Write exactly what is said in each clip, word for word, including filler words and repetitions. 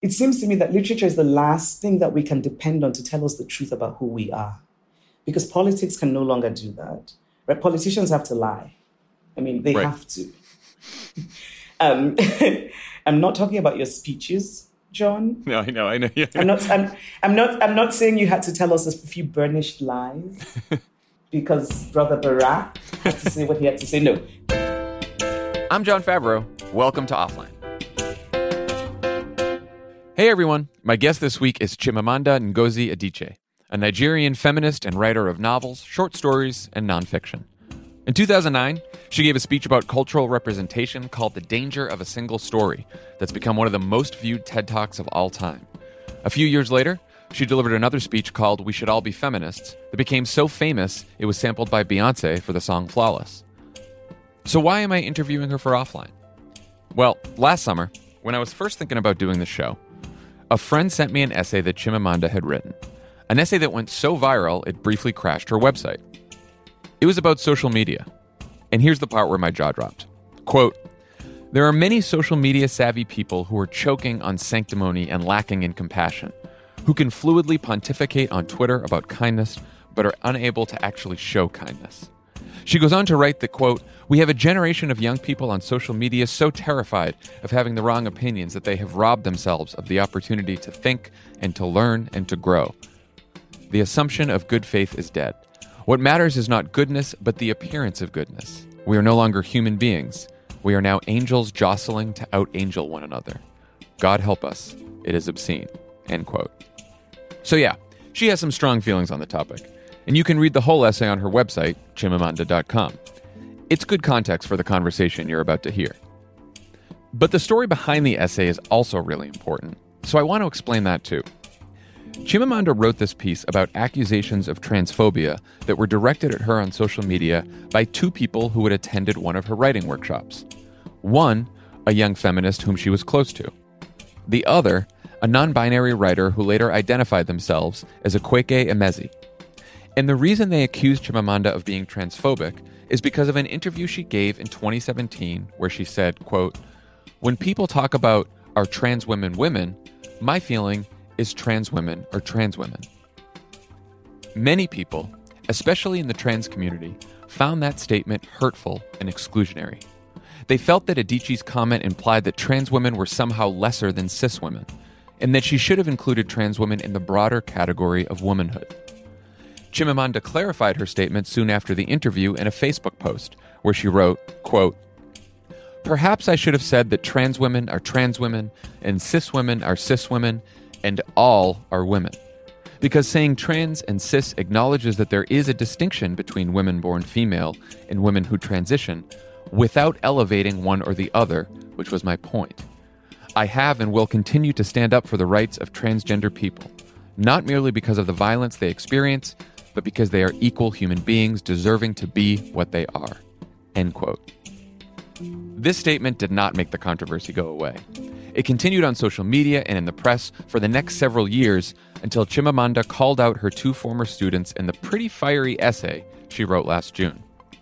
it seems to me that literature is the last thing that we can depend on to tell us the truth about who we are. Because politics can no longer do that. Right? Politicians have to lie. I mean, they right. have to. um, I'm not talking about your speeches, John. No, I know, I know. Yeah. I'm not. I'm, I'm not. I'm not saying you had to tell us a few burnished lies, because Brother Barack had to say what he had to say. No. I'm Jon Favreau. Welcome to Offline. Hey everyone. My guest this week is Chimamanda Ngozi Adichie, a Nigerian feminist and writer of novels, short stories, and nonfiction. In two thousand nine, she gave a speech about cultural representation called The Danger of a Single Story that's become one of the most viewed TED Talks of all time. A few years later, she delivered another speech called We Should All Be Feminists that became so famous it was sampled by Beyonce for the song Flawless. So why am I interviewing her for Offline? Well, last summer, when I was first thinking about doing the show, a friend sent me an essay that Chimamanda had written. An essay that went so viral, it briefly crashed her website. It was about social media. And here's the part where my jaw dropped. Quote, "There are many social media savvy people who are choking on sanctimony and lacking in compassion, who can fluidly pontificate on Twitter about kindness, but are unable to actually show kindness." She goes on to write that, quote, "We have a generation of young people on social media so terrified of having the wrong opinions that they have robbed themselves of the opportunity to think and to learn and to grow. The assumption of good faith is dead. What matters is not goodness, but the appearance of goodness. We are no longer human beings. We are now angels jostling to out-angel one another. God help us. It is obscene." End quote. So yeah, she has some strong feelings on the topic. And you can read the whole essay on her website, chimamanda dot com. It's good context for the conversation you're about to hear. But the story behind the essay is also really important, so I want to explain that too. Chimamanda wrote this piece about accusations of transphobia that were directed at her on social media by two people who had attended one of her writing workshops. One, a young feminist whom she was close to. The other, a non-binary writer who later identified themselves as Akwaeke Emezi. And the reason they accused Chimamanda of being transphobic is because of an interview she gave in twenty seventeen where she said, quote, "When people talk about are trans women women, my feeling is trans women are trans women." Many people, especially in the trans community, found that statement hurtful and exclusionary. They felt that Adichie's comment implied that trans women were somehow lesser than cis women, and that she should have included trans women in the broader category of womanhood. Chimamanda clarified her statement soon after the interview in a Facebook post, where she wrote, quote, "Perhaps I should have said that trans women are trans women, and cis women are cis women, and all are women. Because saying trans and cis acknowledges that there is a distinction between women born female and women who transition, without elevating one or the other, which was my point. I have and will continue to stand up for the rights of transgender people, not merely because of the violence they experience, but because they are equal human beings deserving to be what they are." End quote. This statement did not make the controversy go away. It continued on social media and in the press for the next several years until Chimamanda called out her two former students in the pretty fiery essay she wrote last June.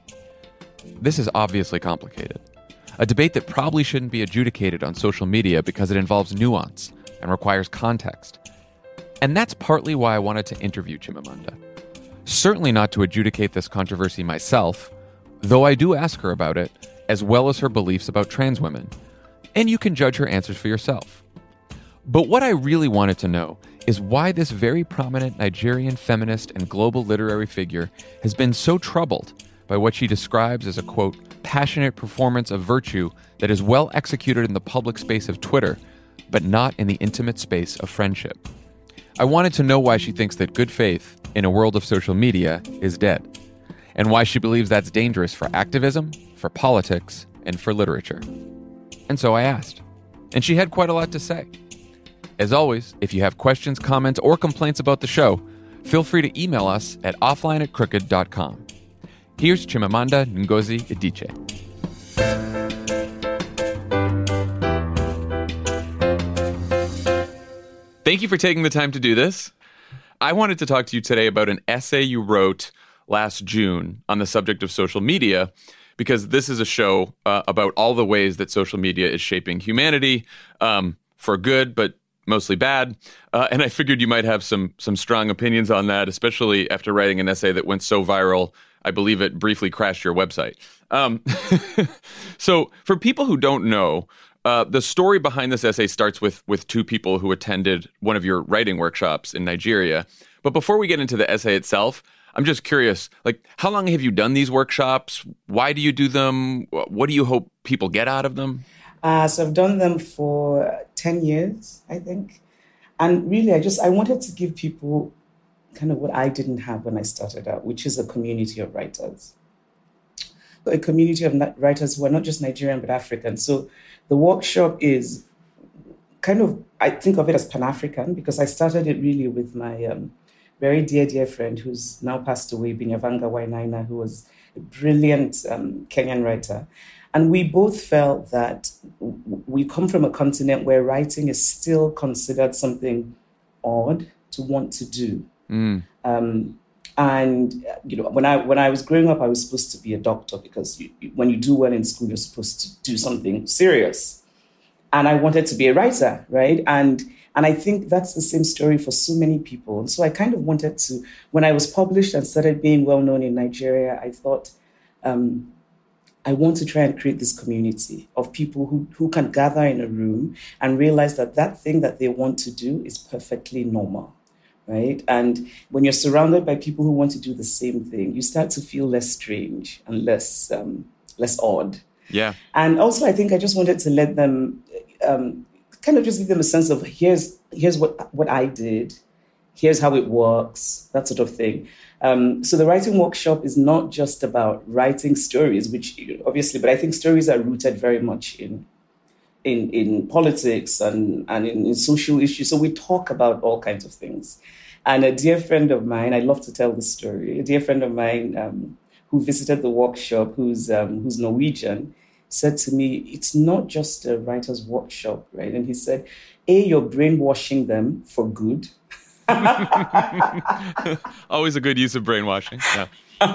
This is obviously complicated. A debate that probably shouldn't be adjudicated on social media because it involves nuance and requires context. And that's partly why I wanted to interview Chimamanda. Certainly not to adjudicate this controversy myself, though I do ask her about it, as well as her beliefs about trans women. And you can judge her answers for yourself. But what I really wanted to know is why this very prominent Nigerian feminist and global literary figure has been so troubled by what she describes as a, quote, passionate performance of virtue that is well executed in the public space of Twitter, but not in the intimate space of friendship. I wanted to know why she thinks that good faith, in a world of social media, is dead, and why she believes that's dangerous for activism, for politics, and for literature. And so I asked, and she had quite a lot to say. As always, if you have questions, comments, or complaints about the show, feel free to email us at offline at crooked dot com. Here's Chimamanda Ngozi Adichie. Thank you for taking the time to do this. I wanted to talk to you today about an essay you wrote last June on the subject of social media, because this is a show uh, about all the ways that social media is shaping humanity um, for good, but mostly bad. Uh, and I figured you might have some some strong opinions on that, especially after writing an essay that went so viral, I believe it briefly crashed your website. Um, so for people who don't know, uh, the story behind this essay starts with with two people who attended one of your writing workshops in Nigeria. But before we get into the essay itself, I'm just curious, like, how long have you done these workshops? Why do you do them? What do you hope people get out of them? Uh, so I've done them for ten years, I think. And really, I just, I wanted to give people kind of what I didn't have when I started out, which is a community of writers. A community of writers who are not just Nigerian, but African. So the workshop is kind of, I think of it as Pan-African, because I started it really with my um, very dear, dear friend who's now passed away, Binyavanga Wainaina, who was a brilliant um, Kenyan writer. And we both felt that we come from a continent where writing is still considered something odd to want to do. Mm. Um, and you know, when I when I was growing up, I was supposed to be a doctor because you, when you do well in school, you're supposed to do something serious. And I wanted to be a writer, right? And and I think that's the same story for so many people. And so I kind of wanted to, when I was published and started being well known in Nigeria, I thought, um, I want to try and create this community of people who, who can gather in a room and realize that that thing that they want to do is perfectly normal, right? And when you're surrounded by people who want to do the same thing, you start to feel less strange and less um, less odd. Yeah. And also, I think I just wanted to let them um, kind of just give them a sense of here's here's what what I did, here's how it works, that sort of thing. Um, so the writing workshop is not just about writing stories, which obviously, but I think stories are rooted very much in in in politics and, and in, in social issues. So we talk about all kinds of things. And a dear friend of mine, I love to tell this story, a dear friend of mine um, who visited the workshop, who's um, who's Norwegian, said to me, it's not just a writer's workshop, right? And he said, A, you're brainwashing them for good. Always a good use of brainwashing. Yeah.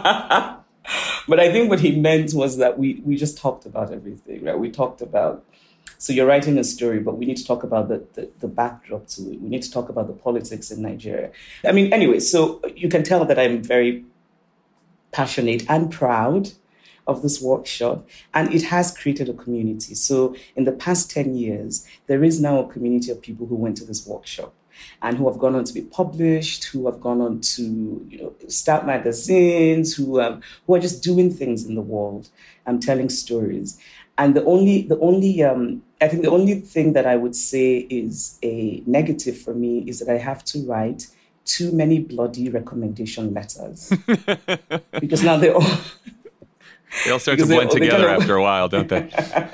But I think what he meant was that we we just talked about everything, right? We talked about, so you're writing a story, but we need to talk about the, the, the backdrop to it. We need to talk about the politics in Nigeria. I mean, anyway, so you can tell that I'm very passionate and proud of this workshop, and it has created a community. So in the past ten years, there is now a community of people who went to this workshop and who have gone on to be published, who have gone on to, you know, start magazines, who um, who are just doing things in the world and telling stories. And the only, the only, um, I think the only thing that I would say is a negative for me is that I have to write too many bloody recommendation letters because now they all. They all start to blend together kind of... after a while, don't they?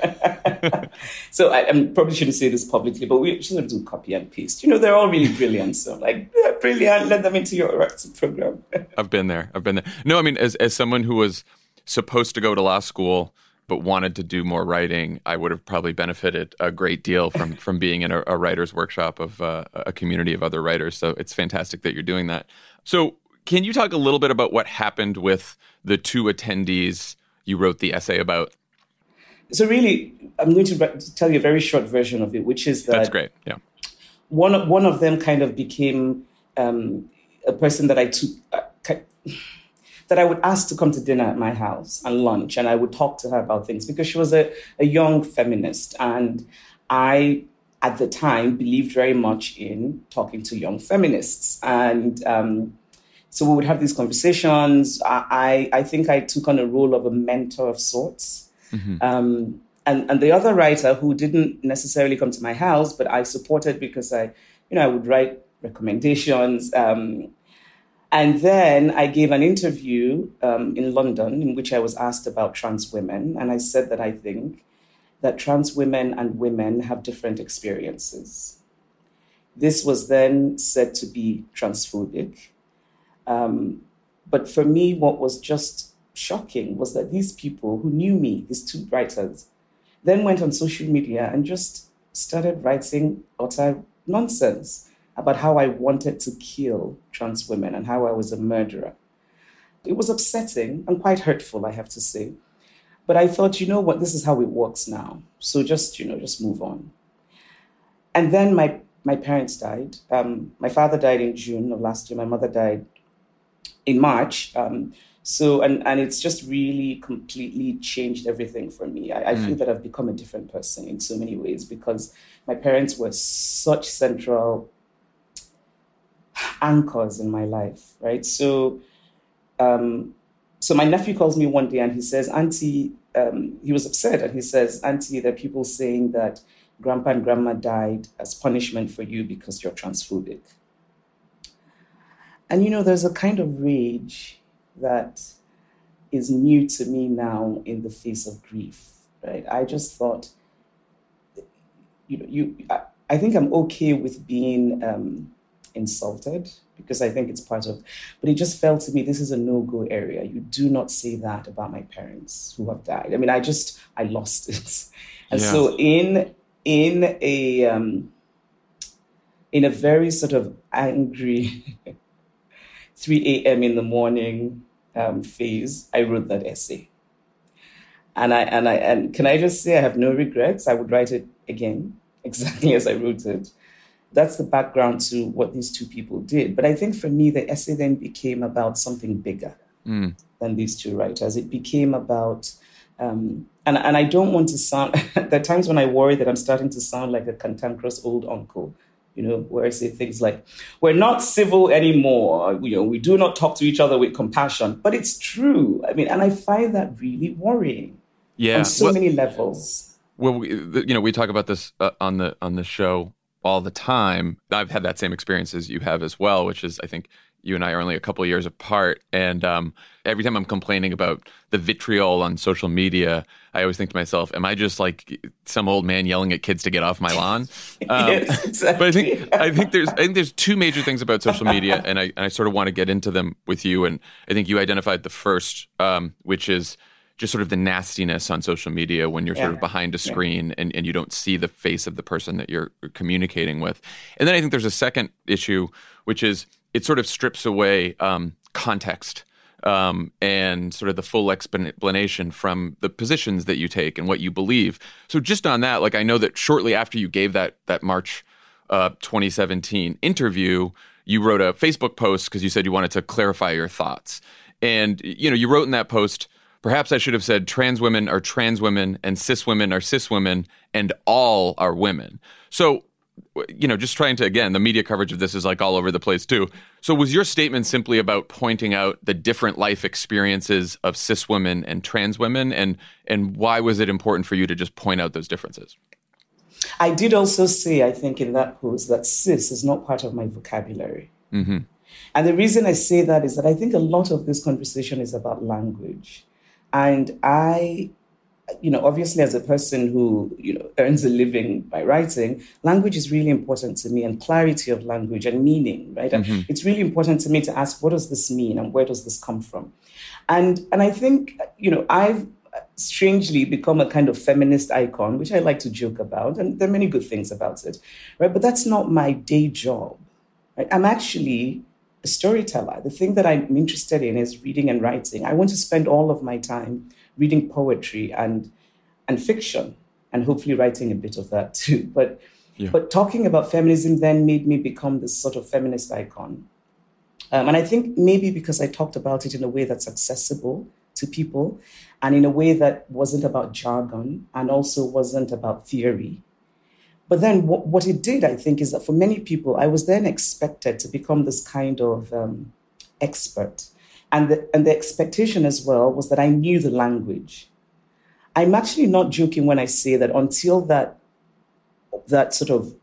So I, I probably shouldn't say this publicly, but we shouldn't do copy and paste. You know, they're all really brilliant. So I'm like, yeah, brilliant, let them into your writing program. I've been there. I've been there. No, I mean, as as someone who was supposed to go to law school but wanted to do more writing, I would have probably benefited a great deal from from being in a, a writer's workshop of uh, a community of other writers. So it's fantastic that you're doing that. So can you talk a little bit about what happened with the two attendees you wrote the essay about? So really, I'm going to tell you a very short version of it, which is that that's great. Yeah, one one of them kind of became um, a person that I took uh, that I would ask to come to dinner at my house and lunch, and I would talk to her about things because she was a, a young feminist, and I at the time believed very much in talking to young feminists, and um, so we would have these conversations. I, I I think I took on a role of a mentor of sorts. Mm-hmm. Um, and, and the other writer who didn't necessarily come to my house, but I supported because I, you know, I would write recommendations. Um, and then I gave an interview um, in London in which I was asked about trans women. And I said that I think that trans women and women have different experiences. This was then said to be transphobic. Um, but for me, what was just shocking was that these people who knew me, these two writers, then went on social media and just started writing utter nonsense about how I wanted to kill trans women and how I was a murderer. It was upsetting and quite hurtful, I have to say. But I thought, you know what, this is how it works now. So just, you know, just move on. And then my my parents died. Um, my father died in June of last year. My mother died in March. Um, so, and, and it's just really completely changed everything for me. I, I mm. feel that I've become a different person in so many ways because my parents were such central anchors in my life, right? So, um, so my nephew calls me one day and he says, Auntie, um, he was upset and he says, Auntie, there are people saying that Grandpa and Grandma died as punishment for you because you're transphobic. And, you know, there's a kind of rage that is new to me now in the face of grief, right? I just thought, you know, you. I, I think I'm okay with being um, insulted because I think it's part of, but it just felt to me, this is a no-go area. You do not say that about my parents who have died. I mean, I just, I lost it. And yeah. so in, in a, um, in a very sort of angry three a.m. in the morning um, phase, I wrote that essay. And I and I and can I just say I have no regrets. I would write it again, exactly as I wrote it. That's the background to what these two people did. But I think for me, the essay then became about something bigger mm. than these two writers. It became about, um, and, and I don't want to sound, there are times when I worry that I'm starting to sound like a cantankerous old uncle, you know, where I say things like, we're not civil anymore. You know, we do not talk to each other with compassion. But it's true. I mean, and I find that really worrying yeah. on so well, many levels. Well, we, you know, we talk about this uh, on the on the show all the time. I've had that same experience as you have as well, which is, I think you and I are only a couple of years apart. And um, every time I'm complaining about the vitriol on social media, I always think to myself, am I just like some old man yelling at kids to get off my lawn? Um, yes, exactly. But I think I think there's I think there's two major things about social media, and I and I sort of want to get into them with you. And I think you identified the first, um, which is just sort of the nastiness on social media when you're yeah. sort of behind a screen yeah. and, and you don't see the face of the person that you're communicating with. And then I think there's a second issue, which is it sort of strips away um, context um, and sort of the full explanation from the positions that you take and what you believe. So just on that, like I know that shortly after you gave that that March uh, twenty seventeen interview, you wrote a Facebook post because you said you wanted to clarify your thoughts. And, you know, you wrote in that post, perhaps I should have said trans women are trans women and cis women are cis women and all are women. So, you know, just trying to, again, the media coverage of this is like all over the place too. So was your statement simply about pointing out the different life experiences of cis women and trans women? And, and why was it important for you to just point out those differences? I did also say, I think in that post, that cis is not part of my vocabulary. Mm-hmm. And the reason I say that is that I think a lot of this conversation is about language. And I, you know, obviously as a person who, you know, earns a living by writing, language is really important to me, and clarity of language and meaning, right? Mm-hmm. And it's really important to me to ask, what does this mean and where does this come from? And and I think, you know, I've strangely become a kind of feminist icon, which I like to joke about, and there are many good things about it, right? But that's not my day job, right? I'm actually a storyteller. The thing that I'm interested in is reading and writing. I want to spend all of my time reading poetry and and fiction, and hopefully writing a bit of that too. But yeah. but talking about feminism then made me become this sort of feminist icon. Um, and I think maybe because I talked about it in a way that's accessible to people and in a way that wasn't about jargon and also wasn't about theory. But then what, what it did, I think, is that for many people, I was then expected to become this kind of um, expert. And the, and the expectation as well was that I knew the language. I'm actually not joking when I say that until that, that sort of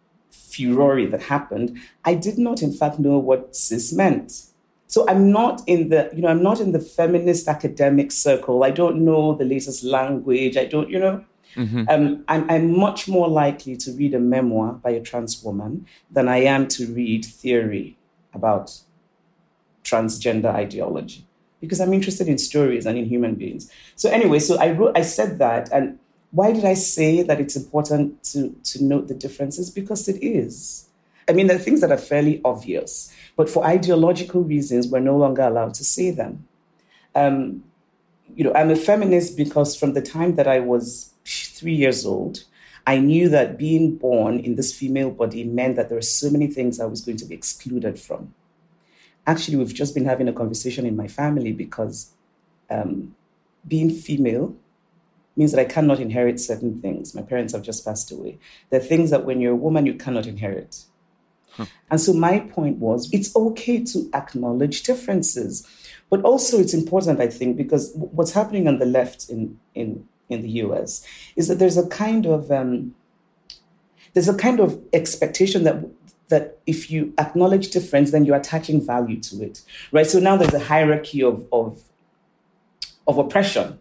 furore that happened, I did not, in fact, know what cis meant. So I'm not in the, you know, I'm not in the feminist academic circle. I don't know the latest language. I don't, you know. Mm-hmm. Um, I'm, I'm much more likely to read a memoir by a trans woman than I am to read theory about transgender ideology, because I'm interested in stories and in human beings. So anyway, so I wrote, I said that. And why did I say that it's important to, to note the differences? Because it is. I mean, there are things that are fairly obvious, but for ideological reasons, we're no longer allowed to say them. Um, you know, I'm a feminist because from the time that I was three years old, I knew that being born in this female body meant that there were so many things I was going to be excluded from. Actually, we've just been having a conversation in my family because um, being female means that I cannot inherit certain things. My parents have just passed away. There are things that when you're a woman, you cannot inherit. Huh. And so my point was, it's okay to acknowledge differences. But also it's important, I think, because what's happening on the left in, in, in the U S is that there's a kind of um, there's a kind of expectation that that if you acknowledge difference, then you're attaching value to it, right? So now there's a hierarchy of of, of oppression.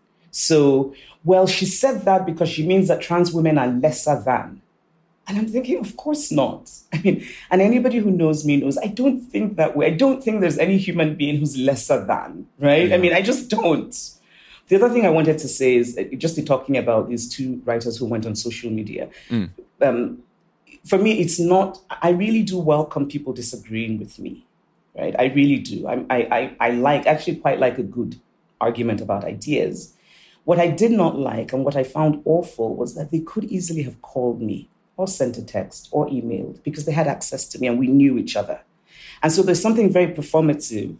So, well, she said that because she means that trans women are lesser than. And I'm thinking, of course not. I mean, and anybody who knows me knows I don't think that way. I don't think there's any human being who's lesser than, right? Yeah. I mean, I just don't. The other thing I wanted to say is just in talking about these two writers who went on social media. Mm. Um, for me, it's not, I really do welcome people disagreeing with me, right? I really do. I, I, I, I like, actually quite like a good argument about ideas. What I did not like and what I found awful was that they could easily have called me or sent a text or emailed because they had access to me and we knew each other. And so there's something very performative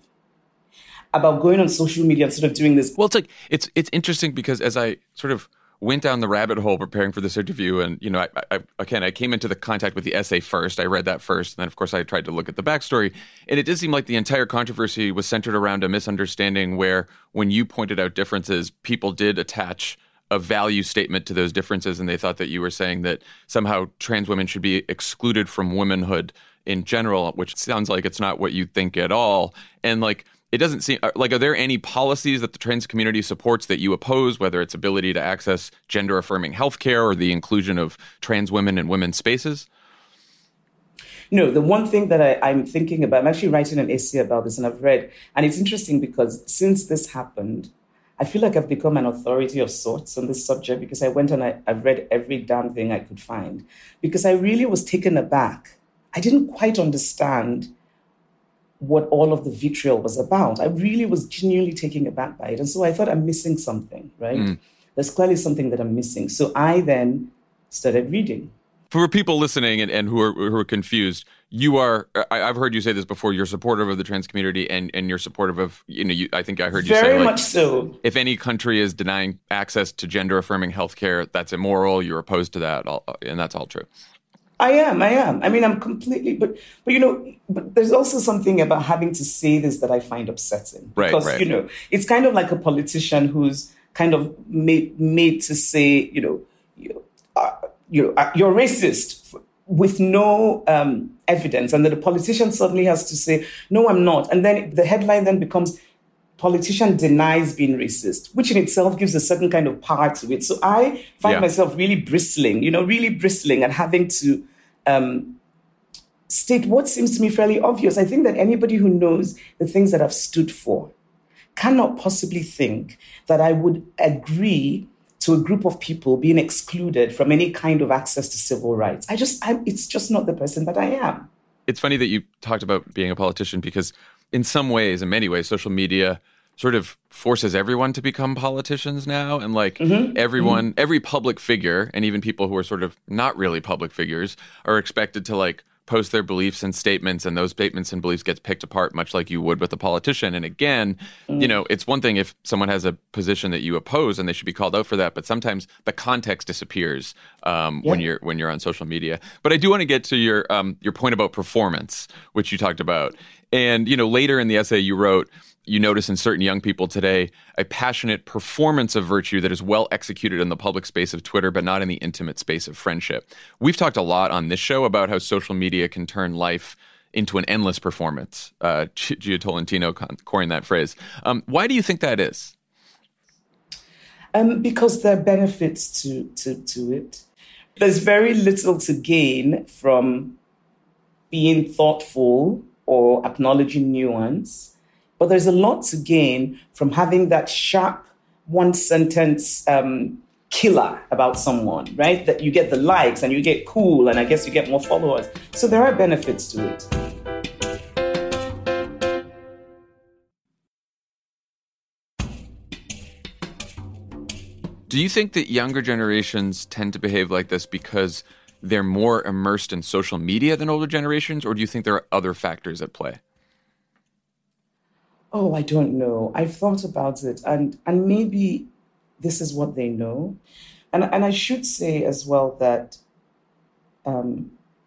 about going on social media and sort of doing this. Well, it's like, it's it's interesting because as I sort of went down the rabbit hole preparing for this interview, and, you know, I, I, again, I came into the contact with the essay first. I read that first. And then, of course, I tried to look at the backstory. And it did seem like the entire controversy was centered around a misunderstanding where when you pointed out differences, people did attach a value statement to those differences. And they thought that you were saying that somehow trans women should be excluded from womanhood in general, which sounds like it's not what you think at all. And like, it doesn't seem like, are there any policies that the trans community supports that you oppose, whether it's ability to access gender affirming healthcare or the inclusion of trans women in women's spaces? No, the one thing that I, I'm thinking about, I'm actually writing an essay about this and I've read, and it's interesting because since this happened, I feel like I've become an authority of sorts on this subject because I went and I, I've read every damn thing I could find because I really was taken aback. I didn't quite understand what all of the vitriol was about. I really was genuinely taken aback by it. And so I thought I'm missing something, right? Mm. There's clearly something that I'm missing. So I then started reading. For people listening and, and who are who are confused, you are, I, I've heard you say this before, you're supportive of the trans community and, and you're supportive of, you know, you, I think I heard you Very say, like, much so. If any country is denying access to gender affirming healthcare, that's immoral, you're opposed to that, and that's all true. I am, I am. I mean, I'm completely, but, but you know, but there's also something about having to say this that I find upsetting. Right, because, right. you know, it's kind of like a politician who's kind of made, made to say, you know, you, uh, you, uh, you're racist with no um, evidence. And then the politician suddenly has to say, no, I'm not. And then the headline then becomes, politician denies being racist, which in itself gives a certain kind of power to it. So I find yeah. myself really bristling, you know, really bristling at having to um, state what seems to me fairly obvious. I think that anybody who knows the things that I've stood for cannot possibly think that I would agree to a group of people being excluded from any kind of access to civil rights. I just, I, it's just not the person that I am. It's funny that you talked about being a politician because in some ways, in many ways, social media sort of forces everyone to become politicians now. And like mm-hmm. everyone, mm-hmm. every public figure, and even people who are sort of not really public figures, are expected to like post their beliefs and statements, and those statements and beliefs gets picked apart much like you would with a politician. And again, mm-hmm. you know, it's one thing if someone has a position that you oppose and they should be called out for that, but sometimes the context disappears um, yeah. when you're when you're on social media. But I do want to get to your um, your point about performance, which you talked about. And, you know, later in the essay you wrote, you notice in certain young people today a passionate performance of virtue that is well executed in the public space of Twitter, but not in the intimate space of friendship. We've talked a lot on this show about how social media can turn life into an endless performance. Uh, Gia Tolentino coined that phrase. Um, why do you think that is? Um, because there are benefits to, to, to it. There's very little to gain from being thoughtful or acknowledging nuance. But there's a lot to gain from having that sharp one-sentence um, killer about someone, right? That you get the likes and you get cool and I guess you get more followers. So there are benefits to it. Do you think that younger generations tend to behave like this because they're more immersed in social media than older generations, or do you think there are other factors at play? Oh, I don't know. I've thought about it, and and maybe this is what they know. And and I should say as well that um,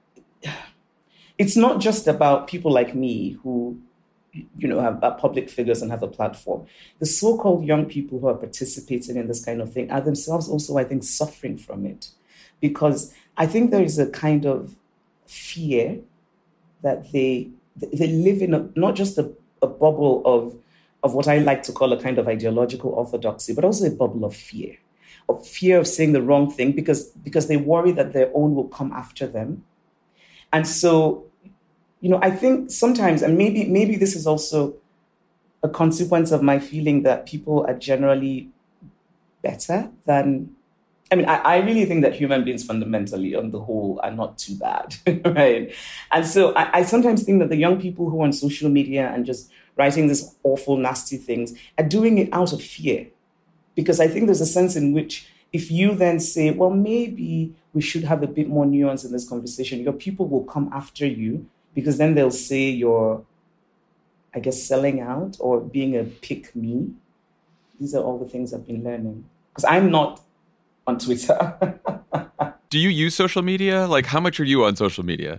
it's not just about people like me who, you know, have, are public figures and have a platform. The so-called young people who are participating in this kind of thing are themselves also, I think, suffering from it. Because I think there is a kind of fear that they they live in, a, not just a, a bubble of, of what I like to call a kind of ideological orthodoxy, but also a bubble of fear, of fear of saying the wrong thing because, because they worry that their own will come after them. And so, you know, I think sometimes, and maybe maybe this is also a consequence of my feeling that people are generally better than, I mean, I, I really think that human beings fundamentally on the whole are not too bad, right? And so I, I sometimes think that the young people who are on social media and just writing these awful, nasty things are doing it out of fear. Because I think there's a sense in which if you then say, well, maybe we should have a bit more nuance in this conversation, your people will come after you because then they'll say you're, I guess, selling out or being a pick me. These are all the things I've been learning. Because I'm not on Twitter. Do you use social media? Like, how much are you on social media?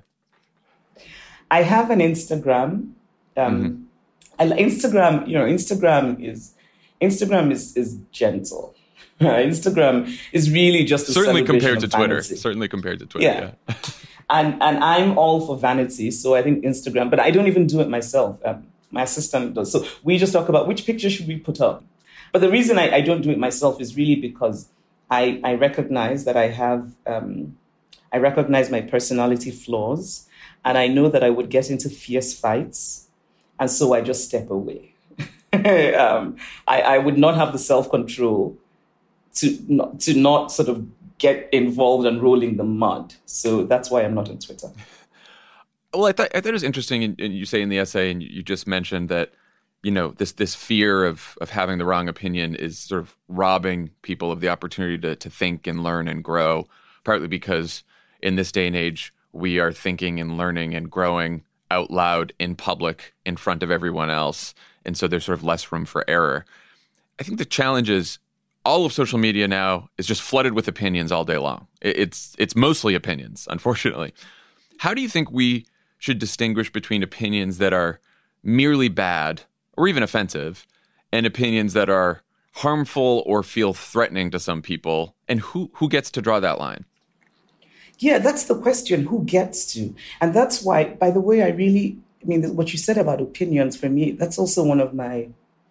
I have an Instagram. Um, mm-hmm. I, Instagram, you know, Instagram is Instagram is is gentle. Instagram is really just a certainly compared to vanity. Twitter. Certainly compared to Twitter. Yeah, yeah. and and I'm all for vanity, so I think Instagram. But I don't even do it myself. Um, my assistant does. So we just talk about which picture should we put up. But the reason I, I don't do it myself is really because I I recognize that I have um, I recognize my personality flaws, and I know that I would get into fierce fights, and so I just step away. um, I, I would not have the self-control to not, to not sort of get involved and roll in the mud. So that's why I'm not on Twitter. Well, I thought I thought it was interesting, and you say in the essay, and you just mentioned that, you know, this this fear of of having the wrong opinion is sort of robbing people of the opportunity to to think and learn and grow, partly because in this day and age, we are thinking and learning and growing out loud in public in front of everyone else. And so there's sort of less room for error. I think the challenge is all of social media now is just flooded with opinions all day long. It's it's mostly opinions, unfortunately. How do you think we should distinguish between opinions that are merely bad or even offensive and opinions that are harmful or feel threatening to some people? And who who gets to draw that line? Yeah, that's the question. Who gets to? And that's why, by the way, I really, I mean, what you said about opinions, for me, that's also one of my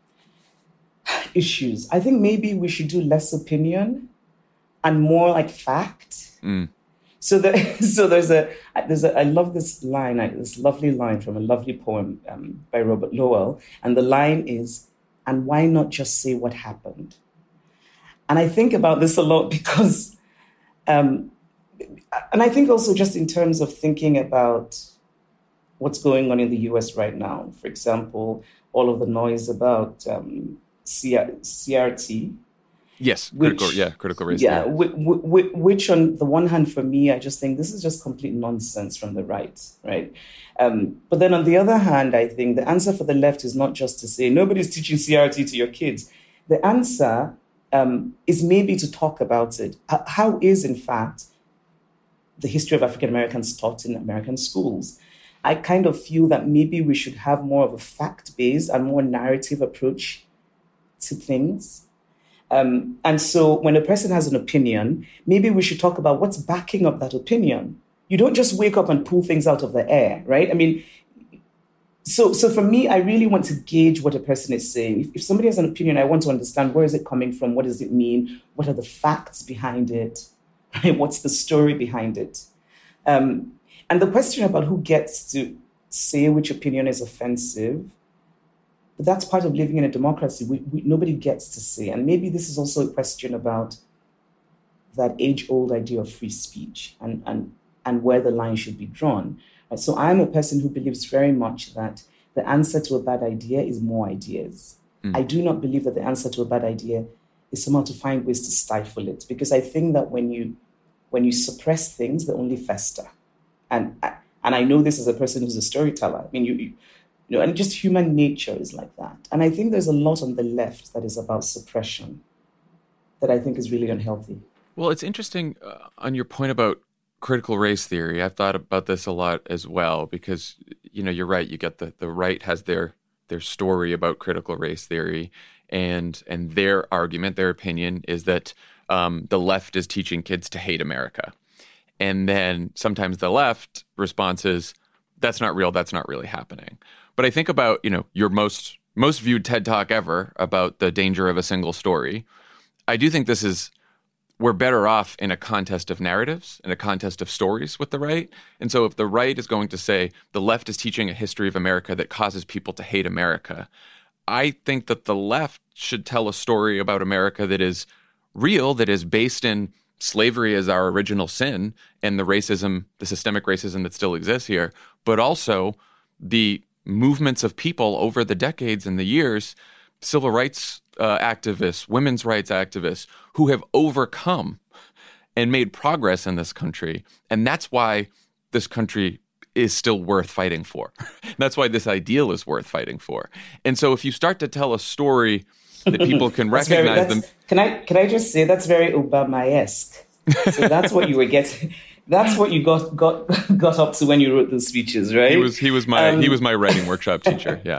issues. I think maybe we should do less opinion and more like fact. Mm. So, the, so there's a, there's a, I love this line, this lovely line from a lovely poem um, by Robert Lowell. And the line is, and why not just say what happened? And I think about this a lot because, um, and I think also just in terms of thinking about what's going on in the U S right now. For example, all of the noise about um, C R T. Yes, which, critical, yeah, critical race yeah, theory. which, which, which on the one hand, for me, I just think this is just complete nonsense from the right, right? Um, but then on the other hand, I think the answer for the left is not just to say, nobody's teaching C R T to your kids. The answer um, is maybe to talk about it. How, how is, in fact, the history of African Americans taught in American schools? I kind of feel that maybe we should have more of a fact-based and more narrative approach to things. Um, and so when a person has an opinion, maybe we should talk about what's backing up that opinion. You don't just wake up and pull things out of the air, right? I mean, so so for me, I really want to gauge what a person is saying. If, if somebody has an opinion, I want to understand where is it coming from? What does it mean? What are the facts behind it? Right? What's the story behind it? Um, and the question about who gets to say which opinion is offensive, but that's part of living in a democracy. We, we, nobody gets to say. And maybe this is also a question about that age-old idea of free speech and, and, and where the line should be drawn. Right? So I'm a person who believes very much that the answer to a bad idea is more ideas. Mm. I do not believe that the answer to a bad idea is somehow to find ways to stifle it. Because I think that when you when you suppress things, they only fester. And and I know this as a person who's a storyteller. I mean, you, you you know, and just human nature is like that. And I think there's a lot on the left that is about suppression that I think is really unhealthy. Well, it's interesting uh, on your point about critical race theory. I've thought about this a lot as well because, you know, you're right. You get the, the right has their their story about critical race theory, and and their argument, their opinion is that um, the left is teaching kids to hate America. And then sometimes the left response is, that's not real, that's not really happening. But I think about, you know, your most most viewed TED Talk ever about the danger of a single story. I do think this is, we're better off in a contest of narratives, in a contest of stories with the right. And so if the right is going to say the left is teaching a history of America that causes people to hate America, I think that the left should tell a story about America that is real, that is based in slavery as our original sin and the racism, the systemic racism that still exists here, but also the movements of people over the decades and the years, civil rights uh, activists, women's rights activists, who have overcome and made progress in this country. And that's why this country is still worth fighting for. That's why this ideal is worth fighting for. And so if you start to tell a story that people can recognize very, them. Can I can I just say that's very Obama-esque. So that's what you were getting. That's what you got got got up to when you wrote those speeches, right? He was he was my um, he was my writing workshop teacher. Yeah.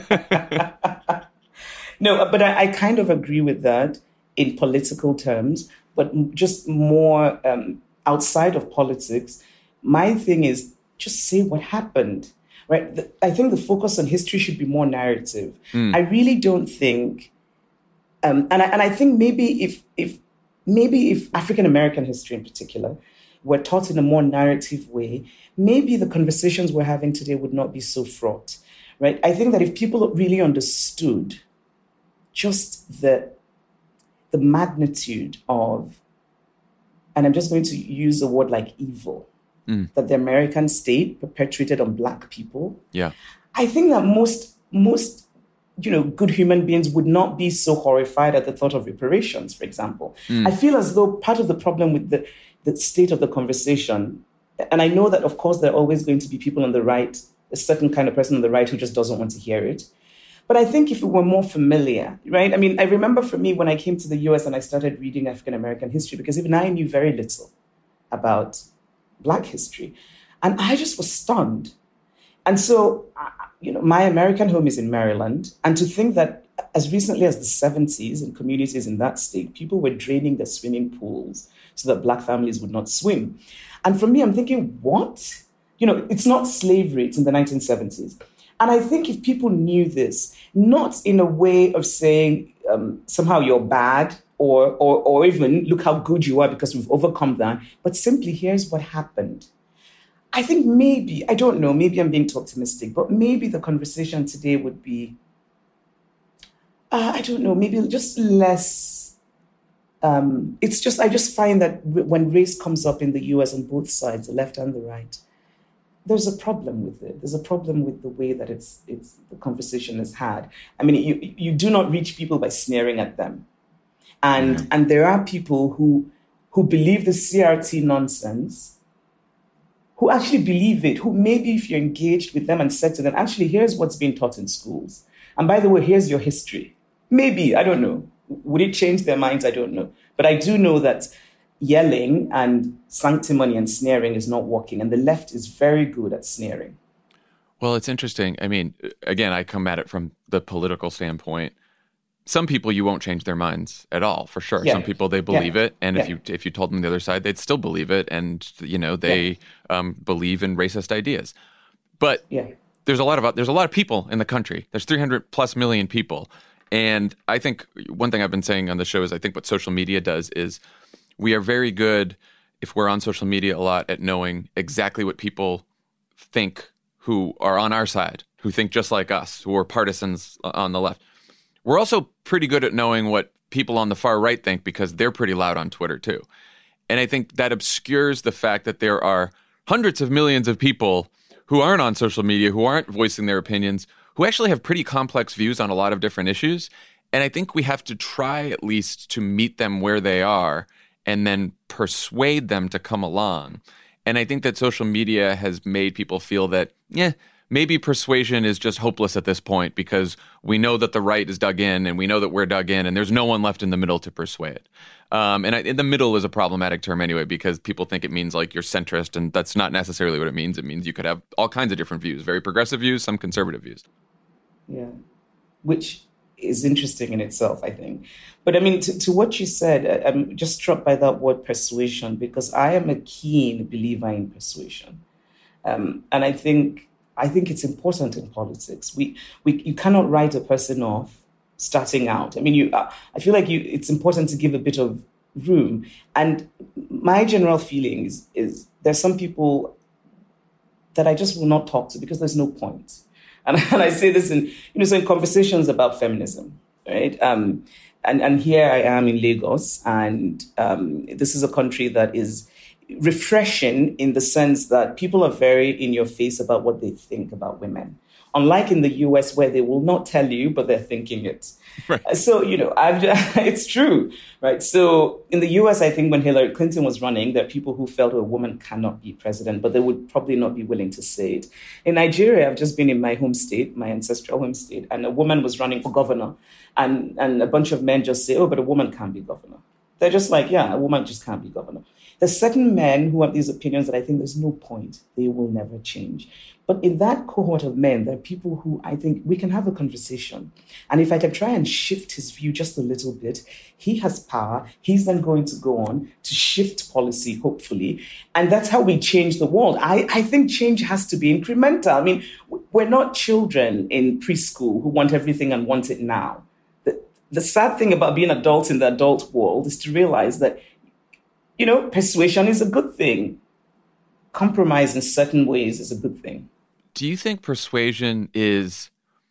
No, but I, I kind of agree with that in political terms, but just more um, outside of politics. My thing is just say what happened, right? The, I think the focus on history should be more narrative. Mm. I really don't think. Um, and I, and I think maybe if if maybe if African American history in particular were taught in a more narrative way, maybe the conversations we're having today would not be so fraught, right? I think that if people really understood just the the magnitude of, and I'm just going to use a word like evil, mm. that the American state perpetrated on Black people. Yeah, I think that most most. you know, good human beings would not be so horrified at the thought of reparations, for example. Mm. I feel as though part of the problem with the, the state of the conversation, and I know that, of course, there are always going to be people on the right, a certain kind of person on the right who just doesn't want to hear it. But I think if it were more familiar, right? I mean, I remember for me when I came to the U S and I started reading African-American history, because even I knew very little about Black history. And I just was stunned. And so, you know, my American home is in Maryland. And to think that as recently as the seventies in communities in that state, people were draining their swimming pools so that Black families would not swim. And for me, I'm thinking, what? You know, it's not slavery, it's in the nineteen seventies. And I think if people knew this, not in a way of saying um, somehow you're bad or, or, or even look how good you are because we've overcome that, but simply here's what happened. I think maybe, I don't know, maybe I'm being too optimistic, but maybe the conversation today would be, uh, I don't know, maybe just less, um, it's just, I just find that r- when race comes up in the U S on both sides, the left and the right, there's a problem with it. There's a problem with the way that it's, it's the conversation is had. I mean, you, you do not reach people by sneering at them. And, yeah. and there are people who, who believe the C R T nonsense, who actually believe it, who maybe if you're engaged with them and said to them, actually, here's what's being taught in schools. And by the way, here's your history. Maybe, I don't know. Would it change their minds? I don't know. But I do know that yelling and sanctimony and sneering is not working. And the left is very good at sneering. Well, it's interesting. I mean, again, I come at it from the political standpoint. Some people, you won't change their minds at all, for sure. Yeah. Some people, they believe yeah. it. And yeah. if you if you told them the other side, they'd still believe it. And, you know, they yeah. um, believe in racist ideas. But yeah. there's a lot of there's a lot of people in the country. There's three hundred plus million people. And I think one thing I've been saying on the show is I think what social media does is we are very good, if we're on social media a lot, at knowing exactly what people think who are on our side, who think just like us, who are partisans on the left. We're also pretty good at knowing what people on the far right think because they're pretty loud on Twitter too. And I think that obscures the fact that there are hundreds of millions of people who aren't on social media, who aren't voicing their opinions, who actually have pretty complex views on a lot of different issues. And I think we have to try at least to meet them where they are and then persuade them to come along. And I think that social media has made people feel that, yeah, maybe persuasion is just hopeless at this point because we know that the right is dug in and we know that we're dug in and there's no one left in the middle to persuade. Um, and I, in the middle is a problematic term anyway because people think it means like you're centrist, and that's not necessarily what it means. It means you could have all kinds of different views, very progressive views, some conservative views. Yeah, which is interesting in itself, I think. But I mean, to, to what you said, I'm just struck by that word persuasion because I am a keen believer in persuasion. Um, and I think I think it's important in politics. We we you cannot write a person off starting out. I mean, you. Uh, I feel like you. It's important to give a bit of room. And my general feeling is, is there's some people that I just will not talk to because there's no point. And, and I say this in you know so in conversations about feminism, right? Um, and and here I am in Lagos, and um, this is a country that is refreshing in the sense that people are very in your face about what they think about women. Unlike in the U S where they will not tell you, but they're thinking it. Right. So, you know, I've it's true, right? So in the U S, I think when Hillary Clinton was running, there are people who felt a woman cannot be president, but they would probably not be willing to say it. In Nigeria, I've just been in my home state, my ancestral home state, and a woman was running for governor, and, and a bunch of men just say, oh, but a woman can't be governor. They're just like, yeah, a woman just can't be governor. There's certain men who have these opinions that I think there's no point. They will never change. But in that cohort of men, there are people who I think we can have a conversation. And if I can try and shift his view just a little bit, he has power. He's then going to go on to shift policy, hopefully. And that's how we change the world. I, I think change has to be incremental. I mean, we're not children in preschool who want everything and want it now. The, the sad thing about being adults in the adult world is to realize that you know, persuasion is a good thing. Compromise in certain ways is a good thing. Do you think persuasion is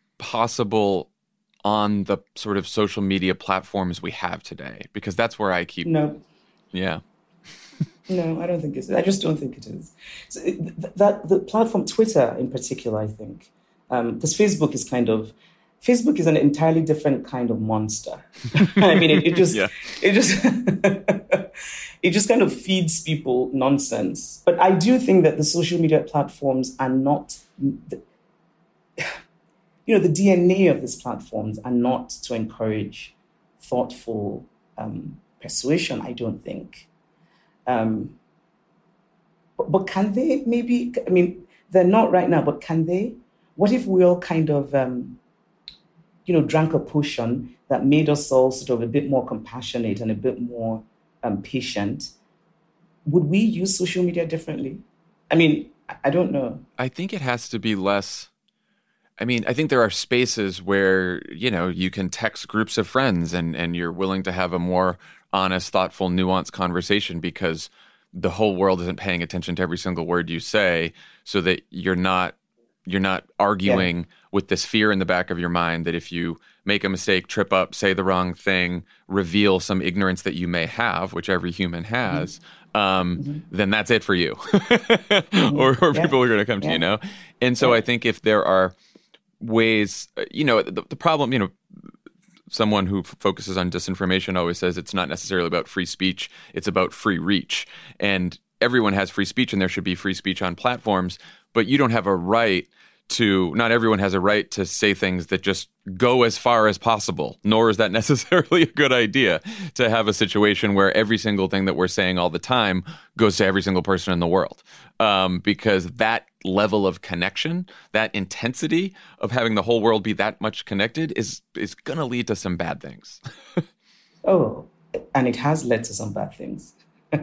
possible on the sort of social media platforms we have today? Because that's where I keep... No. Yeah. No, I don't think it's... I just don't think it is. So it, that the platform, Twitter in particular, I think, um, because Facebook is kind of... Facebook is an entirely different kind of monster. I mean, it, it just, yeah. it just, it just kind of feeds people nonsense. But I do think that the social media platforms are not, the, you know, the D N A of these platforms are not to encourage thoughtful um, persuasion. I don't think. Um, but, but can they maybe? I mean, they're not right now. But can they? What if we all kind of um, you know, drank a potion that made us all sort of a bit more compassionate and a bit more um, patient? Would we use social media differently? I mean, I don't know. I think it has to be less. I mean, I think there are spaces where, you know, you can text groups of friends and, and you're willing to have a more honest, thoughtful, nuanced conversation because the whole world isn't paying attention to every single word you say, so that you're not You're not arguing yeah. with this fear in the back of your mind that if you make a mistake, trip up, say the wrong thing, reveal some ignorance that you may have, which every human has, mm-hmm. Um, mm-hmm. then that's it for you. mm-hmm. Or, or yeah. people are going to come to yeah. you, know? And so yeah. I think if there are ways, you know, the, the problem, you know, someone who f- focuses on disinformation always says it's not necessarily about free speech, it's about free reach. And everyone has free speech and there should be free speech on platforms, but you don't have a right to, not everyone has a right to say things that just go as far as possible, nor is that necessarily a good idea to have a situation where every single thing that we're saying all the time goes to every single person in the world. Um, because that level of connection, that intensity of having the whole world be that much connected is, is going to lead to some bad things. Oh, and it has led to some bad things.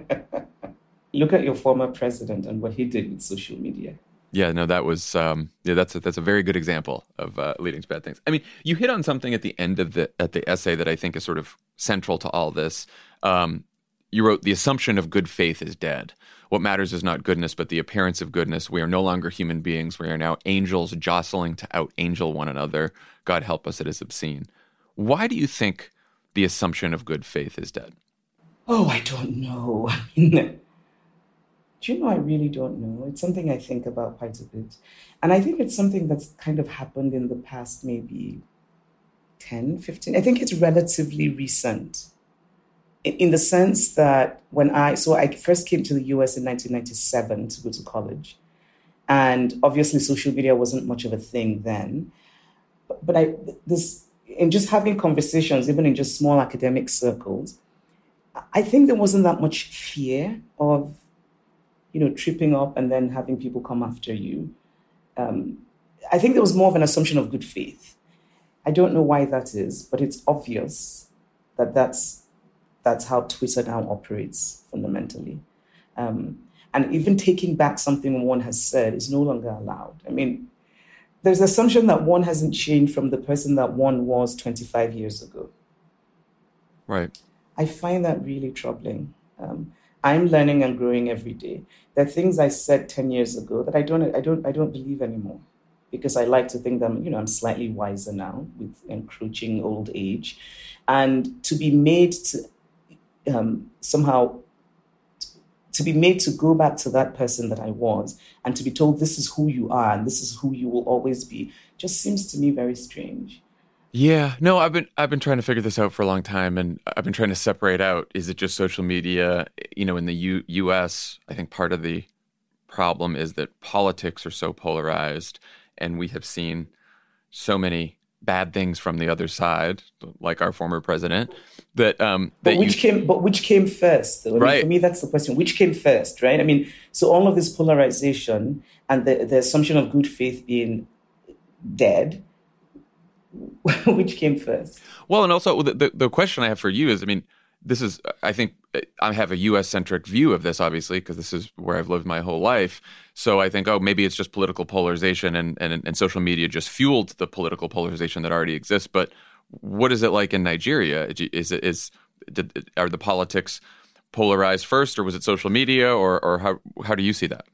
Look at your former president and what he did with social media. Yeah, no, that was um, yeah, that's a, that's a very good example of uh, leading to bad things. I mean, you hit on something at the end of the at the essay that I think is sort of central to all this. Um, you wrote, "The assumption of good faith is dead. What matters is not goodness, but the appearance of goodness. We are no longer human beings. We are now angels jostling to out-angel one another. God help us, it is obscene." Why do you think the assumption of good faith is dead? Oh, I don't know. Do you know, I really don't know. It's something I think about quite a bit. And I think it's something that's kind of happened in the past maybe ten, fifteen. I think it's relatively recent in, in the sense that when I, so I first came to the U S in nineteen ninety-seven to go to college. And obviously social media wasn't much of a thing then. But, but I, this, in just having conversations, even in just small academic circles, I think there wasn't that much fear of, you know, tripping up and then having people come after you. Um, I think there was more of an assumption of good faith. I don't know why that is, but it's obvious that that's that's how Twitter now operates fundamentally. Um, and even taking back something one has said is no longer allowed. I mean, there's the assumption that one hasn't changed from the person that one was twenty-five years ago. Right. I find that really troubling. Um, I'm learning and growing every day. There are things I said ten years ago that I don't, I don't, I don't believe anymore, because I like to think that, you know, I'm slightly wiser now with encroaching old age, and to be made to um, somehow to be made to go back to that person that I was and to be told this is who you are and this is who you will always be just seems to me very strange. Yeah, no, I've been I've been trying to figure this out for a long time, and I've been trying to separate out, is it just social media? You know, in the U- U.S., I think part of the problem is that politics are so polarized, and we have seen so many bad things from the other side, like our former president, that um that but which you... came but which came first, though? I mean, right. For me, that's the question. Which came first, right? I mean, so all of this polarization and the, the assumption of good faith being dead, which came first? Well, and also the, the the question I have for you is, I mean, this is, I think I have a U S-centric view of this, obviously, because this is where I've lived my whole life. So I think, oh, maybe it's just political polarization, and, and, and social media just fueled the political polarization that already exists. But what is it like in Nigeria? Is it is did, are the politics polarized first, or was it social media, or or how how do you see that?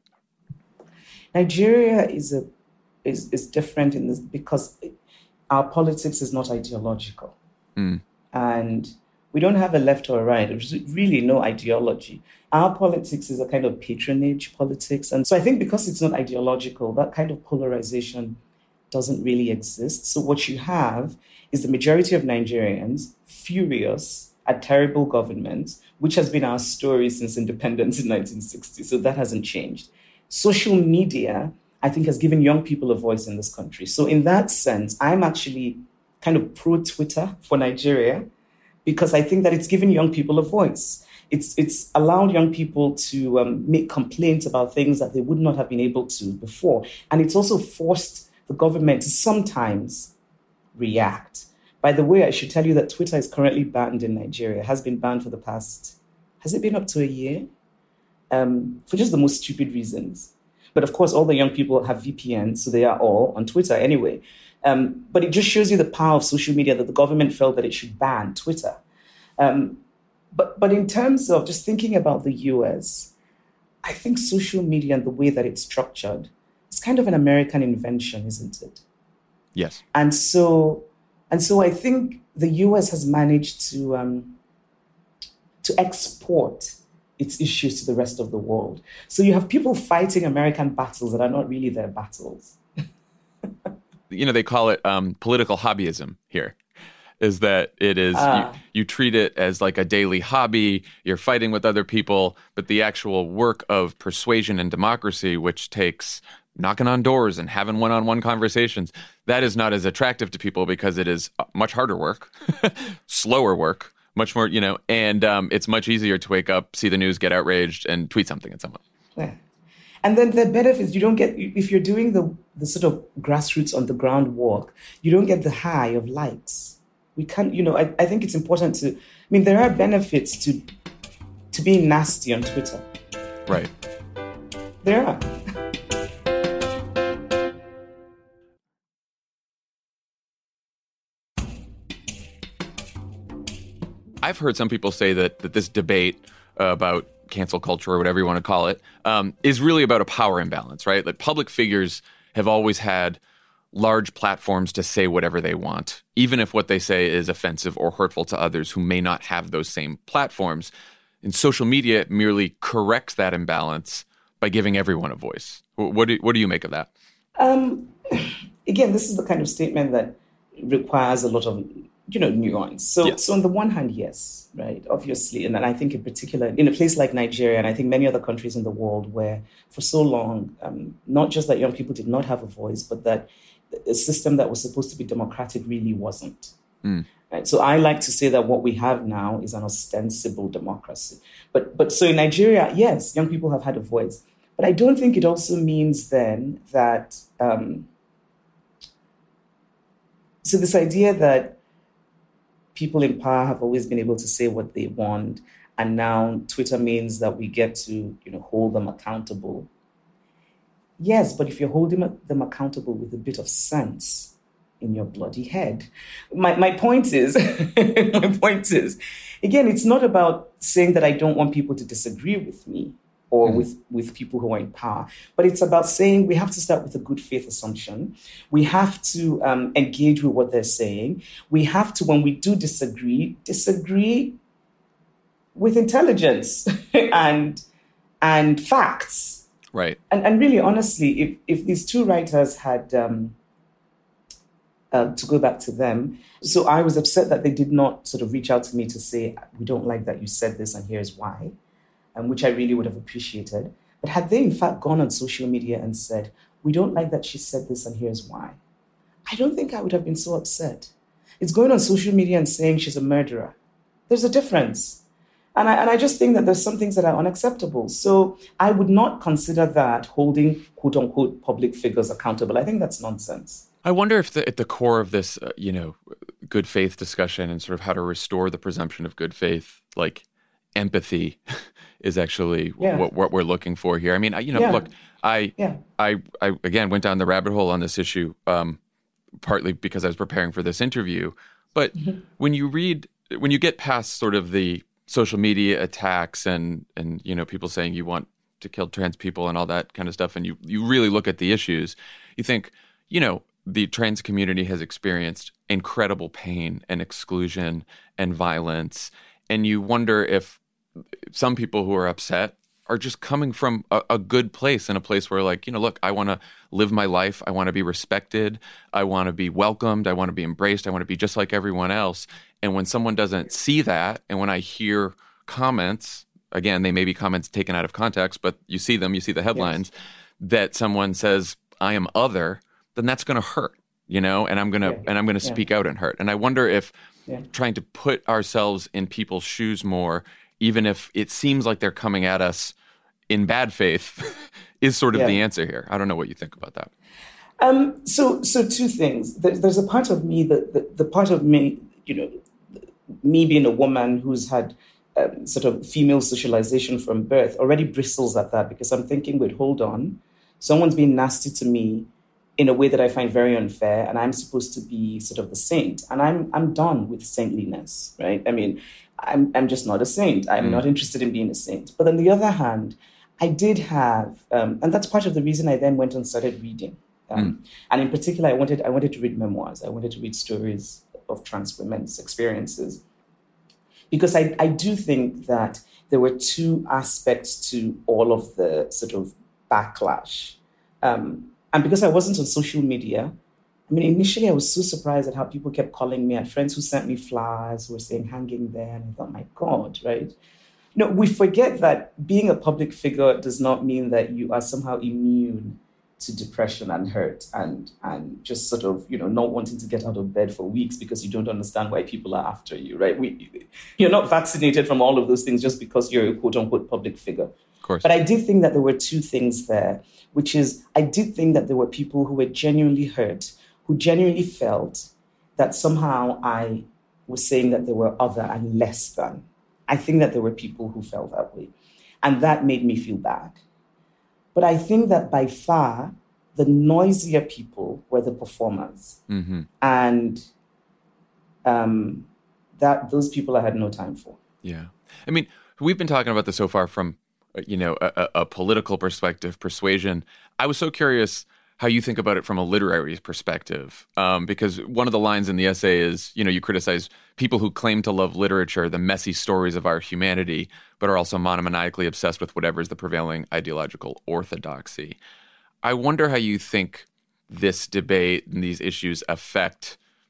Nigeria is a is is different in this because our politics is not ideological, mm. and we don't have a left or a right. There's really no ideology. Our politics is a kind of patronage politics. And so I think because it's not ideological, that kind of polarization doesn't really exist. So what you have is the majority of Nigerians furious at terrible government, which has been our story since independence in nineteen sixty. So that hasn't changed. Social media, I think, has given young people a voice in this country. So in that sense, I'm actually kind of pro-Twitter for Nigeria, because I think that it's given young people a voice. It's it's allowed young people to um, make complaints about things that they would not have been able to before. And it's also forced the government to sometimes react. By the way, I should tell you that Twitter is currently banned in Nigeria, has been banned for the past, has it been up to a year? Um, for just the most stupid reasons. But of course, all the young people have V P Ns, so they are all on Twitter anyway. Um, but it just shows you the power of social media, that the government felt that it should ban Twitter. Um, but but in terms of just thinking about the U S, I think social media and the way that it's structured, it's kind of an American invention, isn't it? Yes. And so and so I think the U S has managed to um, to export its issues to the rest of the world. So you have people fighting American battles that are not really their battles. You know, they call it um, political hobbyism here, is that it is, ah. you, you treat it as like a daily hobby, you're fighting with other people, but the actual work of persuasion and democracy, which takes knocking on doors and having one-on-one conversations, that is not as attractive to people because it is much harder work, slower work, much more, you know, and um, it's much easier to wake up, see the news, get outraged, and tweet something at someone. Yeah. And then the benefits, you don't get, if you're doing the, the sort of grassroots on the ground work, you don't get the high of likes. We can't, you know, I, I think it's important to, I mean, there are benefits to to being nasty on Twitter. Right. There are. I've heard some people say that, that this debate uh, about cancel culture, or whatever you want to call it, um, is really about a power imbalance, right? Like public figures have always had large platforms to say whatever they want, even if what they say is offensive or hurtful to others who may not have those same platforms. And social media merely corrects that imbalance by giving everyone a voice. What do, what do you make of that? Um, again, this is the kind of statement that requires a lot of, you know, nuance. So, yes. so on the one hand, yes, right, obviously. And, and I think in particular, in a place like Nigeria, and I think many other countries in the world where for so long, um, not just that young people did not have a voice, but that a system that was supposed to be democratic really wasn't. Mm. Right? So I like to say that what we have now is an ostensible democracy. But, but so in Nigeria, yes, young people have had a voice. But I don't think it also means then that, um, so this idea that people in power have always been able to say what they want, and now Twitter means that we get to, you know, hold them accountable. Yes, but if you're holding them accountable with a bit of sense in your bloody head, my, my point is, my point is, again, it's not about saying that I don't want people to disagree with me or mm-hmm. with, with people who are in power, but it's about saying we have to start with a good faith assumption. We have to um, engage with what they're saying. We have to, when we do disagree, disagree with intelligence and and facts. Right. And and really, honestly, if, if these two writers had, um, uh, to go back to them, so I was upset that they did not sort of reach out to me to say, we don't like that you said this and here's why, um, which I really would have appreciated. But had they in fact gone on social media and said, we don't like that she said this and here's why, I don't think I would have been so upset. It's going on social media and saying she's a murderer. There's a difference. And I, and I just think that there's some things that are unacceptable. So I would not consider that holding, quote unquote, public figures accountable. I think that's nonsense. I wonder if the, at the core of this, uh, you know, good faith discussion and sort of how to restore the presumption of good faith, like empathy is actually yeah. what, what we're looking for here. I mean, I, you know, yeah. look, I, yeah. I, I, again, went down the rabbit hole on this issue, um, partly because I was preparing for this interview. But mm-hmm. when you read, when you get past sort of the social media attacks and, and, you know, people saying you want to kill trans people and all that kind of stuff, and you, you really look at the issues, you think, you know, the trans community has experienced incredible pain and exclusion and violence. And you wonder if some people who are upset are just coming from a, a good place, and a place where, like, you know, look, I want to live my life. I want to be respected. I want to be welcomed. I want to be embraced. I want to be just like everyone else. And when someone doesn't see that, and when I hear comments, again, they may be comments taken out of context, but you see them, you see the headlines, yes. that someone says, I am other, then that's going to hurt, you know, and I'm going to, yeah. and I'm going to yeah. speak out and hurt. And I wonder if yeah. trying to put ourselves in people's shoes more, even if it seems like they're coming at us in bad faith, is sort of yeah. the answer here. I don't know what you think about that. Um, so, so two things. There's a part of me that the, the part of me, you know, me being a woman who's had um, sort of female socialization from birth already bristles at that, because I'm thinking, wait, hold on. Someone's being nasty to me in a way that I find very unfair, and I'm supposed to be sort of the saint. And I'm I'm done with saintliness, right? I mean, I'm I'm just not a saint. I'm mm. not interested in being a saint. But on the other hand, I did have, um, and that's part of the reason I then went and started reading. Um, mm. And in particular, I wanted I wanted to read memoirs. I wanted to read stories of trans women's experiences. Because I, I do think that there were two aspects to all of the sort of backlash. Um, and because I wasn't on social media, I mean, initially I was so surprised at how people kept calling me. I had friends who sent me flowers who were saying, hanging there. And I thought, my God, right? You know, we forget that being a public figure does not mean that you are somehow immune to depression and hurt and and just sort of, you know, not wanting to get out of bed for weeks because you don't understand why people are after you, right? We, you're not vaccinated from all of those things just because you're a quote-unquote public figure. Of course. But I did think that there were two things there, which is I did think that there were people who were genuinely hurt, who genuinely felt that somehow I was saying that they were other and less than. I think that there were people who felt that way. And that made me feel bad. But I think that by far, the noisier people were the performers. Mm-hmm. And um, that those people I had no time for. Yeah. I mean, we've been talking about this so far from, you know, a, a political perspective, persuasion. I was so curious how you think about it from a literary perspective. Um, because one of the lines in the essay is, you know, you criticize people who claim to love literature, the messy stories of our humanity, but are also monomaniacally obsessed with whatever is the prevailing ideological orthodoxy. I wonder how you think this debate and these issues affect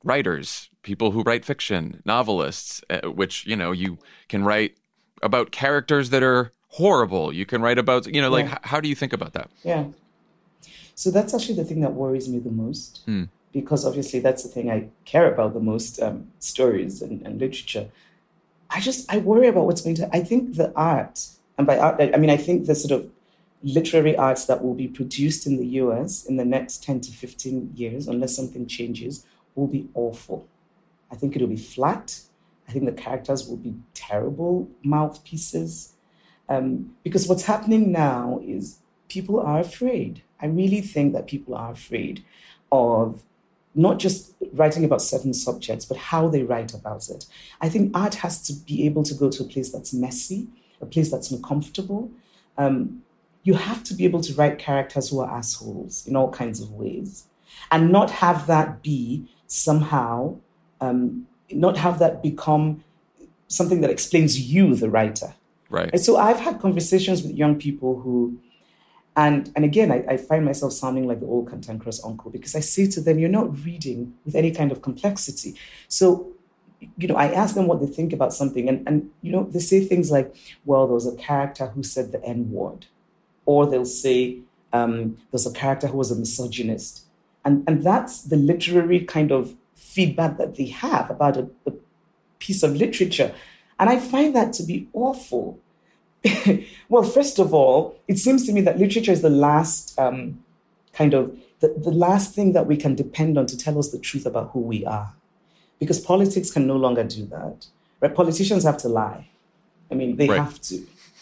writers, people who write fiction, novelists, uh, which, you know, you can write about characters that are horrible. You can write about, you know, like, Yeah. h- how do you think about that? Yeah. So that's actually the thing that worries me the most, Hmm. because obviously that's the thing I care about the most, um, stories and, and literature. I just, I worry about what's going to, I think the art, and by art, I, I mean, I think the sort of literary arts that will be produced in the U S in the next ten to fifteen years, unless something changes, will be awful. I think it'll be flat. I think the characters will be terrible mouthpieces. Um, because what's happening now is people are afraid. I really think that people are afraid of not just writing about certain subjects, but how they write about it. I think art has to be able to go to a place that's messy, a place that's uncomfortable. Um, you have to be able to write characters who are assholes in all kinds of ways, and not have that be somehow, um, not have that become something that explains you, the writer. Right. And so I've had conversations with young people who, and and again, I, I find myself sounding like the old cantankerous uncle, because I say to them, you're not reading with any kind of complexity. So, you know, I ask them what they think about something, and, and you know, they say things like, well, there was a character who said the N-word. Or they'll say, um, there's a character who was a misogynist. And, and that's the literary kind of feedback that they have about a, a piece of literature. And I find that to be awful. Well, first of all, it seems to me that literature is the last um, kind of, the, the last thing that we can depend on to tell us the truth about who we are. Because politics can no longer do that. Right? Politicians have to lie. I mean, they Right. have to.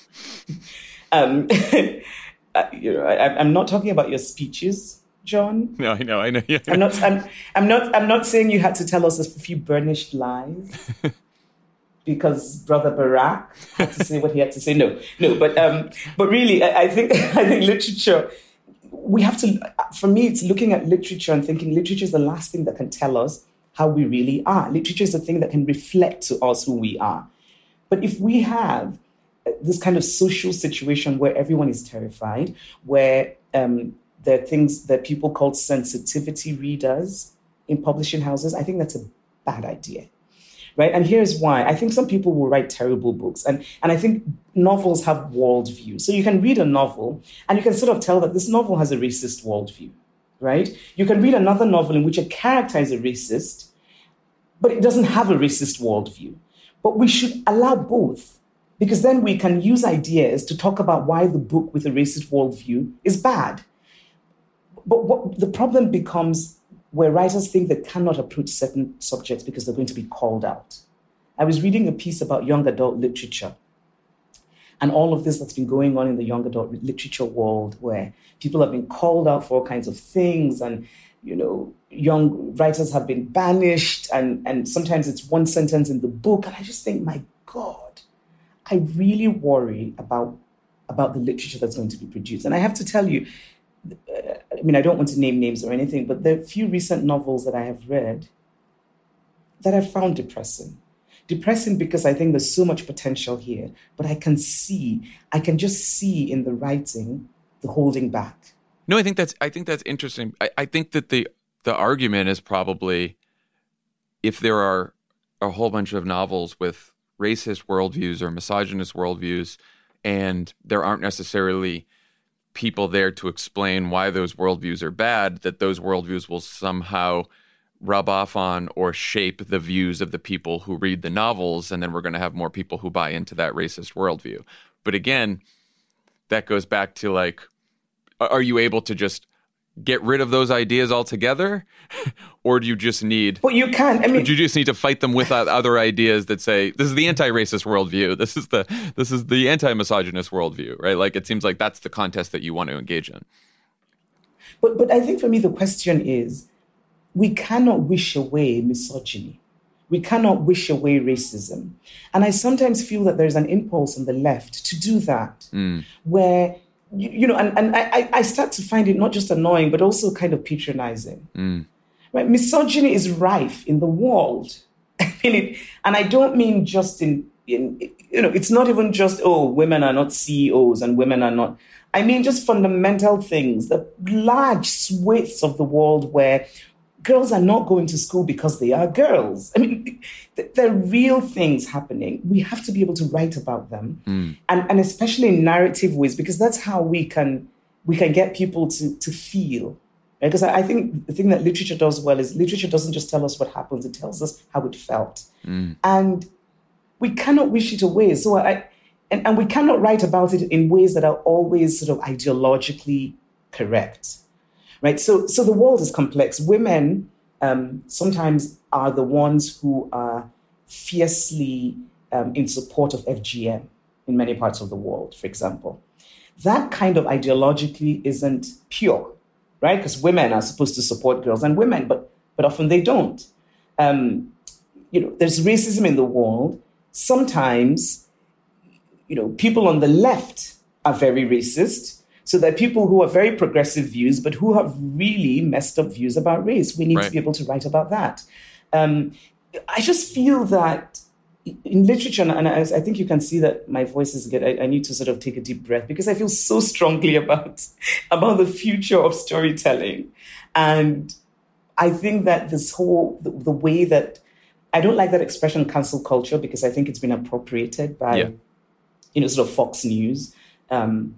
um, uh, you know, I, I'm not talking about your speeches, John. No, I know, I know. Yeah. I'm not. I'm, I'm not. I'm not saying you had to tell us a few burnished lies, because Brother Barack had to say what he had to say. No, no. But um, but really, I, I think I think literature. We have to. For me, it's looking at literature and thinking literature is the last thing that can tell us how we really are. Literature is the thing that can reflect to us who we are. But if we have this kind of social situation where everyone is terrified, where um, there are things that people call sensitivity readers in publishing houses, I think that's a bad idea, right? And here's why. I think some people will write terrible books, and, and I think novels have worldview. So you can read a novel, and you can sort of tell that this novel has a racist worldview, right? You can read another novel in which a character is a racist, but it doesn't have a racist worldview. But we should allow both, because then we can use ideas to talk about why the book with a racist worldview is bad. But what the problem becomes where writers think they cannot approach certain subjects because they're going to be called out. I was reading a piece about young adult literature and all of this that's been going on in the young adult literature world, where people have been called out for all kinds of things, and, you know, young writers have been banished, and, and sometimes it's one sentence in the book. And I just think, my God, I really worry about, about the literature that's going to be produced. And I have to tell you, uh, I mean, I don't want to name names or anything, but there are a few recent novels that I have read that I found depressing. Depressing because I think there's so much potential here, but I can see, I can just see in the writing the holding back. No, I think that's I think that's interesting. I, I think that the the argument is probably, if there are a whole bunch of novels with racist worldviews or misogynist worldviews, and there aren't necessarily people there to explain why those worldviews are bad, that those worldviews will somehow rub off on or shape the views of the people who read the novels, and then we're going to have more people who buy into that racist worldview. But again, that goes back to, like, are you able to just get rid of those ideas altogether, or do you just need? But you can. I mean, you just need to fight them with other ideas that say this is the anti-racist worldview, this is the this is the anti-misogynist worldview, right? Like, it seems like that's the contest that you want to engage in. But but I think for me the question is, we cannot wish away misogyny. We cannot wish away racism. And I sometimes feel that there's an impulse on the left to do that, mm. where, you, you know, and, and I, I start to find it not just annoying, but also kind of patronizing. Mm. Right? Misogyny is rife in the world. I mean, it, and I don't mean just in, in, you know, it's not even just, oh, women are not C E Os and women are not. I mean, just fundamental things, the large swathes of the world where girls are not going to school because they are girls. I mean, th- there are real things happening. We have to be able to write about them, mm. and, and especially in narrative ways, because that's how we can we can get people to, to feel. Right? Because I, I think the thing that literature does well is literature doesn't just tell us what happens, it tells us how it felt. Mm. And we cannot wish it away. So I and, and we cannot write about it in ways that are always sort of ideologically correct. Right, so so the world is complex. Women um, sometimes are the ones who are fiercely um, in support of F G M in many parts of the world, for example. That kind of ideologically isn't pure, right? Because women are supposed to support girls and women, but but often they don't. Um, you know, there's racism in the world. Sometimes, you know, people on the left are very racist. So there are people who have very progressive views, but who have really messed up views about race. We need right. to be able to write about that. Um, I just feel that in literature, and I, I think you can see that my voice is good, I, I need to sort of take a deep breath because I feel so strongly about, about the future of storytelling. And I think that this whole, the, the way that, I don't like that expression cancel culture because I think it's been appropriated by, yeah. you know, sort of Fox News. Um,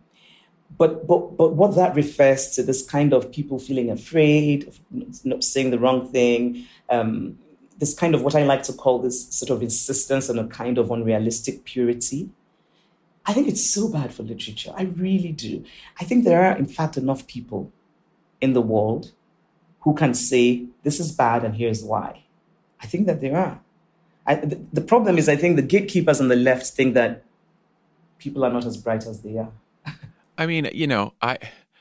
But but but what that refers to, this kind of people feeling afraid of not saying the wrong thing, um, this kind of what I like to call this sort of insistence on a kind of unrealistic purity. I think it's so bad for literature. I really do. I think there are, in fact, enough people in the world who can say, this is bad and here's why. I think that there are. I, the, the problem is I think the gatekeepers on the left think that people are not as bright as they are. I mean, you know, I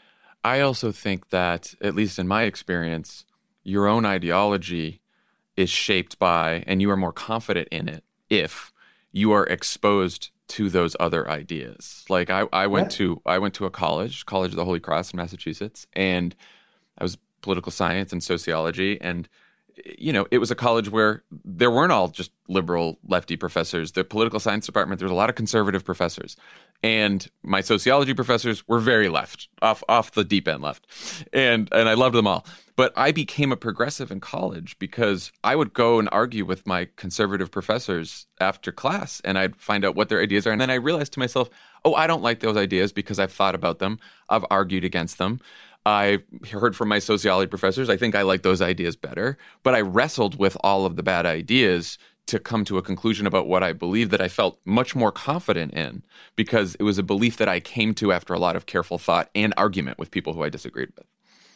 I also think that, at least in my experience, your own ideology is shaped by, and you are more confident in it if you are exposed to those other ideas. Like I, I went what? to I went to a college, College of the Holy Cross in Massachusetts, and I was political science and sociology, and you know, it was a college where there weren't all just liberal lefty professors. The political science department, there was a lot of conservative professors. And my sociology professors were very left, off off the deep end left. And and I loved them all. But I became a progressive in college because I would go and argue with my conservative professors after class, and I'd find out what their ideas are. And then I realized to myself, oh, I don't like those ideas because I've thought about them. I've argued against them. I heard from my sociology professors, I think I like those ideas better. But I wrestled with all of the bad ideas to come to a conclusion about what I believe that I felt much more confident in, because it was a belief that I came to after a lot of careful thought and argument with people who I disagreed with.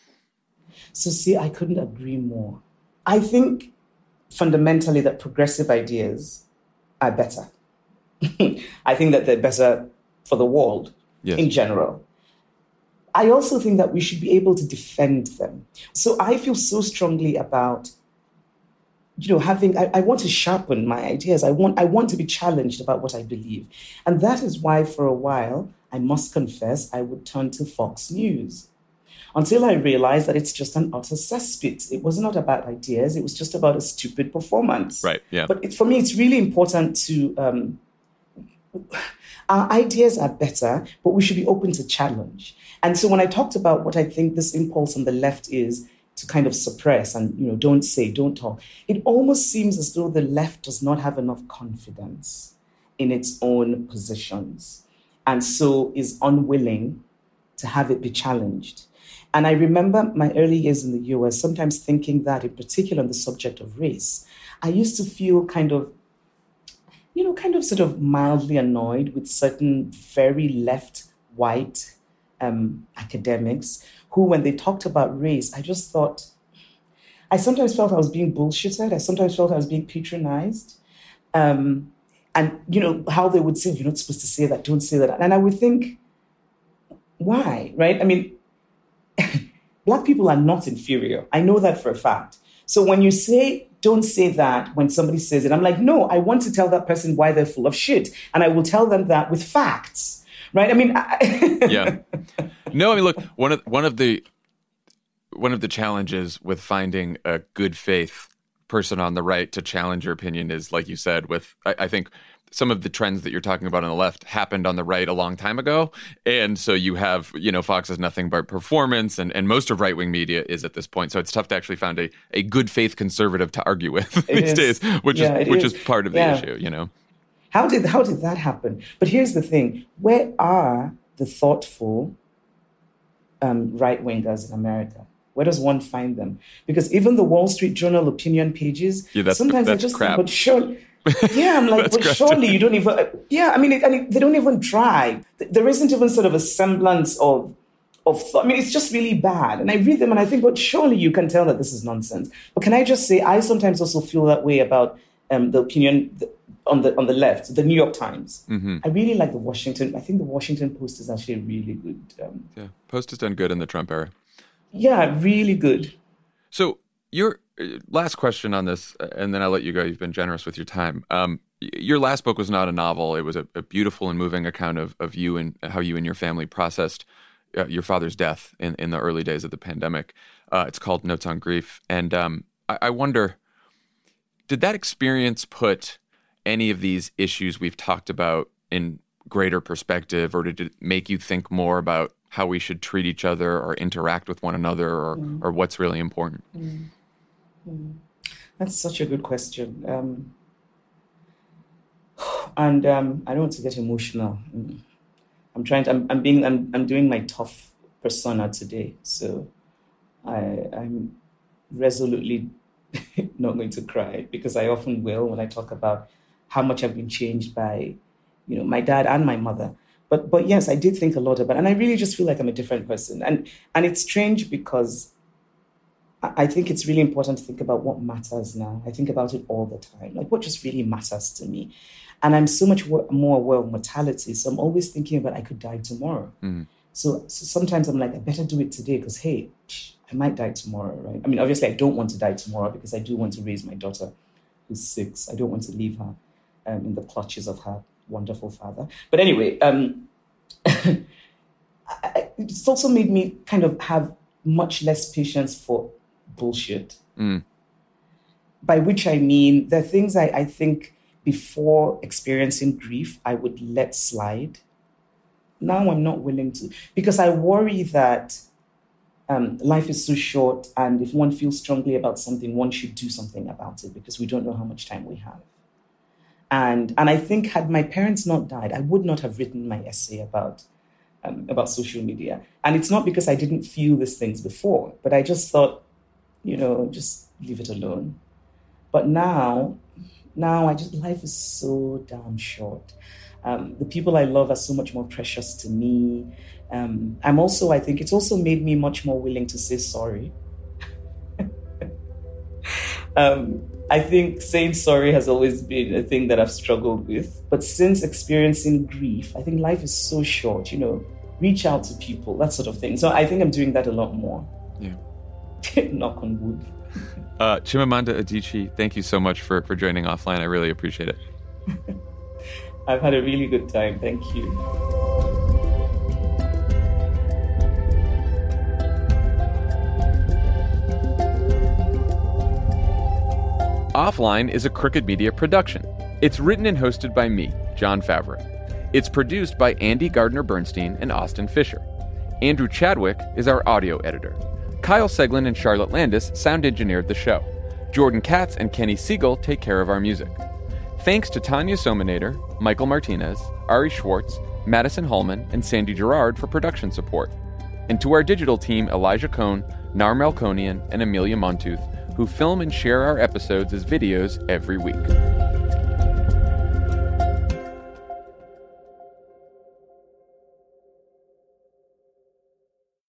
So see, I couldn't agree more. I think fundamentally that progressive ideas are better. I think that they're better for the world yes. in general. I also think that we should be able to defend them. So I feel so strongly about, you know, having, I, I want to sharpen my ideas. I want, I want to be challenged about what I believe. And that is why for a while, I must confess, I would turn to Fox News until I realized that it's just an utter cesspit. It was not about ideas. It was just about a stupid performance. Right, yeah. But it, for me, it's really important to, um, our ideas are better, but we should be open to challenge. And so when I talked about what I think this impulse on the left is to kind of suppress and, you know, don't say, don't talk, it almost seems as though the left does not have enough confidence in its own positions and so is unwilling to have it be challenged. And I remember my early years in the U S sometimes thinking that, in particular on the subject of race, I used to feel kind of, you know, kind of sort of mildly annoyed with certain very left, white um, academics who, when they talked about race, I just thought, I sometimes felt I was being bullshitted. I sometimes felt I was being patronized. Um, and, you know, how they would say, you're not supposed to say that, don't say that. And I would think, why, right? I mean, Black people are not inferior. I know that for a fact. So when you say, don't say that when somebody says it, I'm like, no, I want to tell that person why they're full of shit. And I will tell them that with facts, right? I mean, I... yeah. No, I mean, look, one of one of the one of the challenges with finding a good faith person on the right to challenge your opinion is, like you said, with I, I think some of the trends that you're talking about on the left happened on the right a long time ago. And so you have, you know, Fox is nothing but performance, and, and most of right-wing media is at this point. So it's tough to actually find a, a good faith conservative to argue with these days, which yeah, is which is. is part of the yeah. issue, you know. How did how did that happen? But here's the thing. Where are the thoughtful um, right-wingers in America? Where does one find them? Because even the Wall Street Journal opinion pages, yeah, that's, sometimes that's I just crap. think, but sure. Yeah, I'm like, but surely you don't even, yeah, I mean, it, and it, they don't even try. There isn't even sort of a semblance of, of thought. I mean, it's just really bad. And I read them and I think, but surely you can tell that this is nonsense. But can I just say, I sometimes also feel that way about um, the opinion on the on the left, the New York Times. Mm-hmm. I really like the Washington, I think the Washington Post is actually really good. Um, yeah, Post has done good in the Trump era. Yeah, really good. So your last question on this, and then I'll let you go. You've been generous with your time. Um, your last book was not a novel. It was a, a beautiful and moving account of, of you and how you and your family processed uh, your father's death in, in the early days of the pandemic. Uh, it's called Notes on Grief. And um, I, I wonder, did that experience put any of these issues we've talked about in greater perspective, or did it make you think more about how we should treat each other or interact with one another, or, mm. or what's really important? Mm. Mm. That's such a good question. Um, and um, I don't want to get emotional. I'm trying to, I'm, I'm being, I'm, I'm doing my tough persona today. So I, I'm resolutely not going to cry, because I often will when I talk about how much I've been changed by, you know, my dad and my mother. But but yes, I did think a lot about it. And I really just feel like I'm a different person. And and it's strange because I think it's really important to think about what matters now. I think about it all the time. Like, what just really matters to me? And I'm so much more aware of mortality. So I'm always thinking about I could die tomorrow. Mm. So, so sometimes I'm like, I better do it today because, hey, I might die tomorrow, right? I mean, obviously, I don't want to die tomorrow because I do want to raise my daughter who's six. I don't want to leave her um, in the clutches of her wonderful father. But anyway, um, it's also made me kind of have much less patience for bullshit. Mm. By which I mean, there are things I, I think before experiencing grief, I would let slide. Now I'm not willing to, because I worry that um, life is so short, and if one feels strongly about something, one should do something about it, because we don't know how much time we have. And and I think had my parents not died, I would not have written my essay about um, about social media. And it's not because I didn't feel these things before, but I just thought, you know, just leave it alone. But now, now I just, life is so damn short. Um, the people I love are so much more precious to me. Um, I'm also, I think it's also made me much more willing to say sorry. um, I think saying sorry has always been a thing that I've struggled with. But since experiencing grief, I think life is so short, you know, reach out to people, that sort of thing. So I think I'm doing that a lot more. Yeah. Knock on wood. uh, Chimamanda Adichie, thank you so much for, for joining Offline. I really appreciate it. I've had a really good time. Thank you. Offline is a Crooked Media production. It's written and hosted by me, Jon Favreau. It's produced by Andy Gardner-Bernstein and Austin Fisher. Andrew Chadwick is our audio editor. Kyle Seglin and Charlotte Landis sound engineered the show. Jordan Katz and Kenny Siegel take care of our music. Thanks to Tanya Sominator, Michael Martinez, Ari Schwartz, Madison Hallman, and Sandy Gerard for production support. And to our digital team, Elijah Cohn, Nar Melkonian, and Amelia Montooth, who film and share our episodes as videos every week.